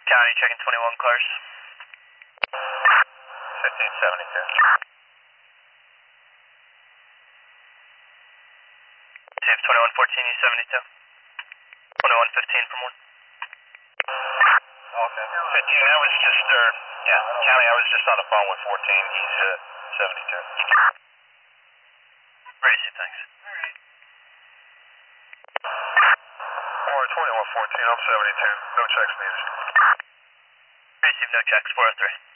County checking 21 cars. 1572. Chief 2114, E72. 2115 from 1. Okay. 15, that was just, County, I was just on the phone with 14, he's 72. Ready, Chief, thanks. Or 2114, I'm 72. No checks needed. Ready, Chief, no checks, 403.